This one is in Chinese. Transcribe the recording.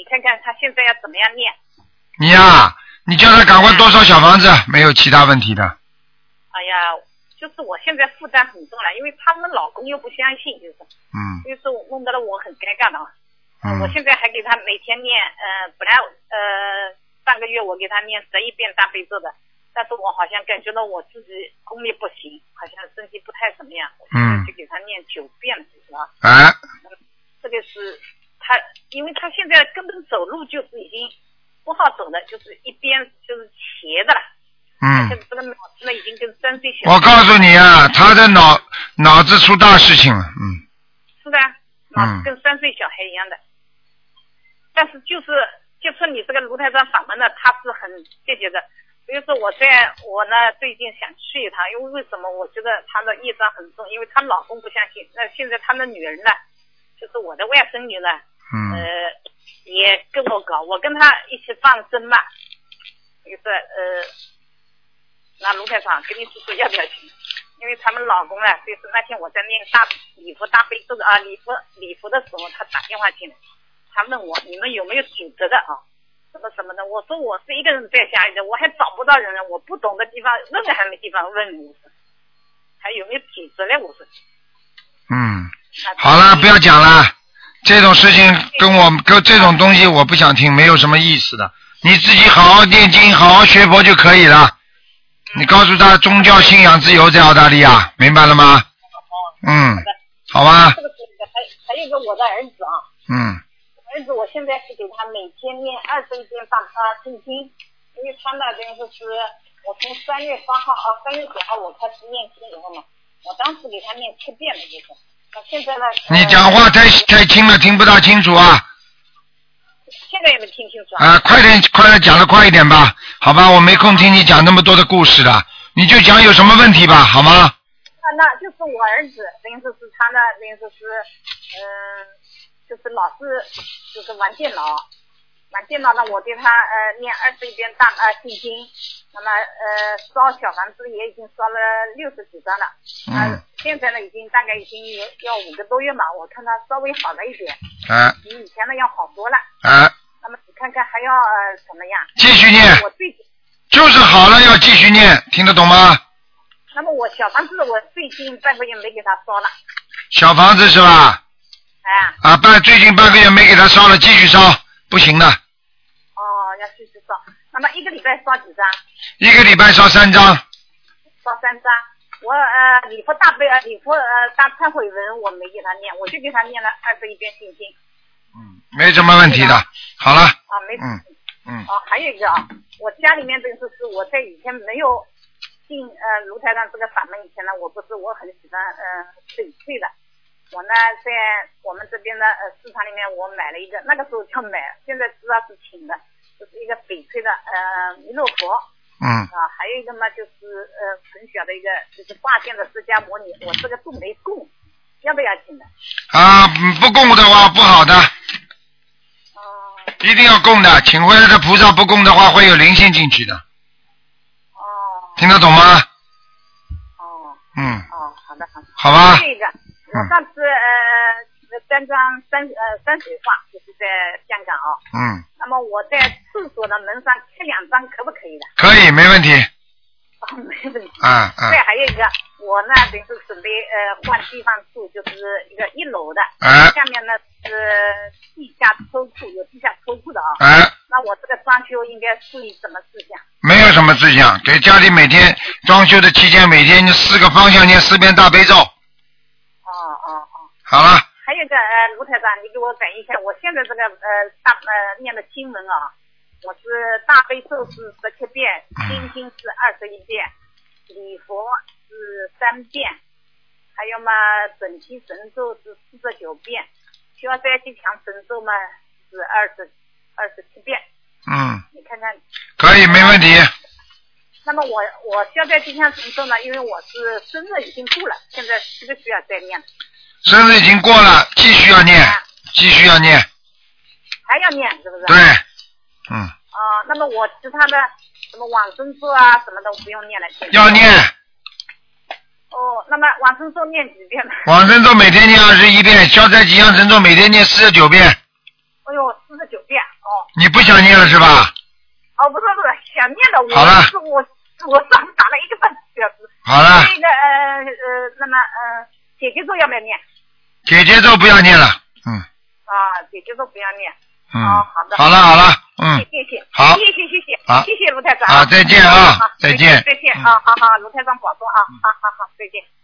你看看他现在要怎么样念？ 你呀，你叫他赶快多烧小房子，没有其他问题的。 哎呀，就是我现在负担很重了，因为他们老公又不相信，就是，就是弄得了我很尴尬的。我现在还给他每天念，本来上个月我给他念11遍大悲咒的，但是我好像感觉到我自己功力不行，好像身体不太怎么样，我现在就给他念9遍了，是吧？这个是他，因为他现在根本走路就是已经不好走的，就是一边就是斜的了。这个脑子已经跟3岁小孩。我告诉你啊， 他的脑子出大事情了， 是的，脑子跟3岁小孩一样的。但是就是接触你这个卢台长法门呢，他是很积极的。所以说我呢最近想去一趟，因为什么？我觉得他的业障很重，因为她老公不相信。那现在他的女儿呢，就是我的外甥女呢，也跟我搞，我跟她一起放生嘛，就是那卢台长跟你说说要不要去？因为他们老公呢，就是那天我在念礼佛大悲咒的礼佛的时候，他打电话进来，他问我你们有没有组织的啊？什么的，我说我是一个人在家里的，我还找不到人，我不懂的地方问还没地方问，我说还有没有组织嘞？我说好了，不要讲了，这种事情跟这种东西我不想听，没有什么意思的。你自己好好念经，好好学佛就可以了。你告诉他宗教信仰自由在澳大利亚，明白了吗？好吧。 还有一个我的儿子啊。儿子，我现在是给他每天念21遍心经，因为他那边就是我从3月9号我开始念经以后嘛，我当时给他念7遍了，就是。那现在呢？ 你讲话太轻了，听不大清楚啊。 现在也没听清楚啊。 快点讲得快一点吧，好吧，我没空听你讲那么多的故事了，你就讲有什么问题吧，好吗？ 那就是我儿子，等于说是他呢，等于说是就是老是就是玩电脑呢，我给他念21遍心经，那么烧小房子也已经烧了60几张了，现在呢大概已经要5个多月嘛，我看他稍微好了一点，比以前呢要好多了，那么你看看还要怎么样？ 继续念，就是好了要继续念，听得懂吗？ 那么我小房子我最近半个月没给他烧了。 小房子是吧？最近半个月没给他烧了，继续烧，不行的。 要继续烧。那么1个礼拜烧几张 ？1个礼拜烧3张。 烧3张。我礼佛大忏悔文我没给他念，我就给他念了21遍心经。 没什么问题的。好了。 没什么问题。还有一个我家里面就是我在以前没有进卢台长这个法门以前呢，我很喜欢翡翠的。我呢在我们这边的市场里面我买了一个，那个时候叫买，现在知道是请的，就是一个翡翠的弥勒佛。还有一个嘛就是很小的一个就是挂件的释迦摩尼，我这个都没供，要不要请的？ 不供的话不好的。一定要供的，请回来的菩萨不供的话会有灵性进去的。听得懂吗？ 好的。 好吧。 这个我上次3张山水画就是在香港那么我在厕所的门上贴2张可不可以的？ 可以，没问题。 没问题。 再还有一个，我呢就是准备换地方住，就是一个1楼的，下面呢是地下车库，有地下车库的那我这个装修应该注意什么事项？ 没有什么事项，给家里每天装修的期间，每天4个方向念4遍大悲咒。好了。 还有一个卢台长，你给我改一下，我现在这个念的经文我是大悲咒是17遍，心经是21遍，礼佛是3遍，还有嘛准提神咒是49遍，消灾吉祥神咒嘛是27遍。你看看。 可以，没问题。 那么我消灾吉祥神咒呢，因为我是生日已经过了，现在需不需要再念？ 生日已经过了，继续要念， 还要念是不是？ 对。 那么我其他的什么往生咒啊什么的不用念了。 要念。 那么往生咒念几遍呢？ 往生咒每天念21遍，消灾吉祥神咒每天念49遍。 49遍。 念了是吧？ 哦，不是，想念的。 好了。 我上打了1个半小时。 好了。 那个那么姐姐咒要不要念？ 姐姐咒不要念了。 姐姐咒不要念。好的。 好了。 谢谢。 好。 谢谢。谢谢卢台长。 再见啊。再见。 再见。好，卢台长保重啊。好，再见。